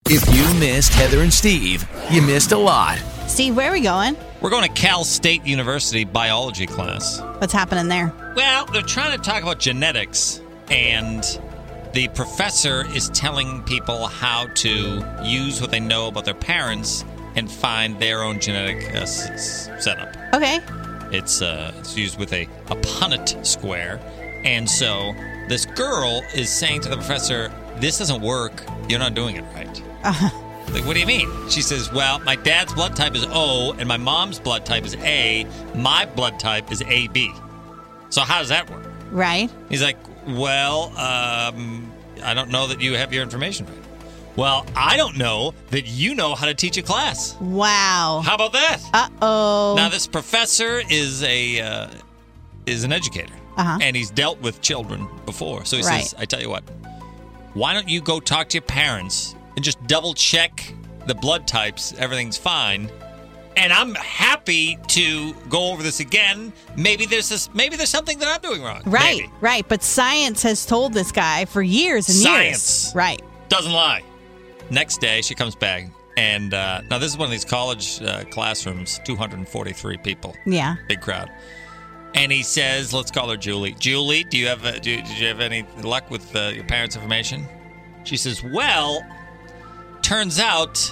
If you missed Heather and Steve, you missed a lot. Steve, where are we going? We're going to Cal State University biology class. What's happening there? Well, they're trying to talk about genetics, and the professor is telling people how to use what they know about their parents and find their own genetic setup. Okay. It's used with a Punnett square. And so this girl is saying to the professor, this doesn't work. You're not doing it right. Like, what do you mean? She says, well, my dad's blood type is O and my mom's blood type is A. My blood type is AB. So how does that work? Right. He's like, well, I don't know that you have your information right. Well, I don't know that you know how to teach a class. Wow. How about that? Uh-oh. Now, this professor is an educator. Uh-huh. And he's dealt with children before. So he Right. says, I tell you what, why don't you go talk to your parents and just double check the blood types, everything's fine. And I'm happy to go over this again. Maybe there's something that I'm doing wrong. Right, Maybe. right. But science has told this guy for years and Science. years. Right. Doesn't lie. Next day, she comes back. And now this is one of these college classrooms, 243 people. Yeah. Big crowd. And he says, let's call her Julie. Julie, did you have any luck with your parents' information? She says, well, turns out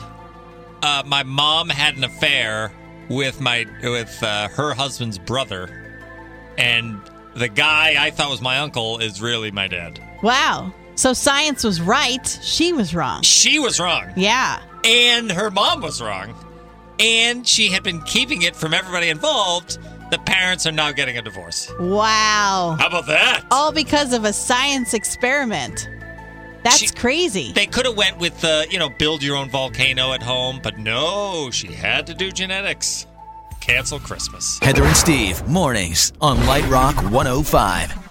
my mom had an affair with her husband's brother. And the guy I thought was my uncle is really my dad. Wow. So science was right. She was wrong. She was wrong. Yeah. And her mom was wrong. And she had been keeping it from everybody involved. The parents are now getting a divorce. Wow. How about that? All because of a science experiment. That's crazy. They could have went with, build your own volcano at home, but no, she had to do genetics. Cancel Christmas. Heather and Steve, mornings on Light Rock 105.